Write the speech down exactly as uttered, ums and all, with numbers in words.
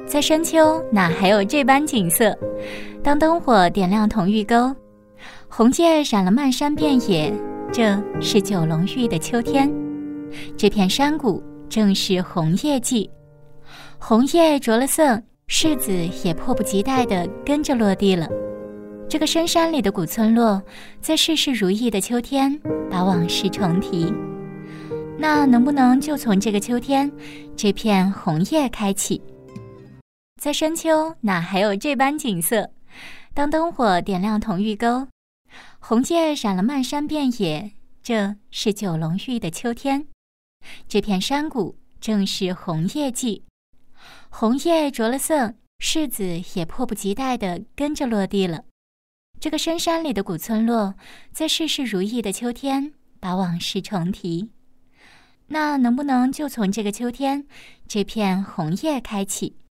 在深秋哪还有这般景色？当灯火点亮同玉沟，红叶染了漫山遍野，这是九龙玉的秋天。这片山谷正是红叶季，红叶着了色，柿子也迫不及待地跟着落地了。这个深山里的古村落，在事事如意的秋天把往事重提。那能不能就从这个秋天，这片红叶开启？在深秋哪还有这般景色？当灯火点亮同玉沟，红叶染了漫山遍野，这是九龙玉的秋天。这片山谷正是红叶季，红叶着了色，柿子也迫不及待地跟着落地了。这个深山里的古村落，在事事如意的秋天把往事重提。那能不能就从这个秋天，这片红叶开启？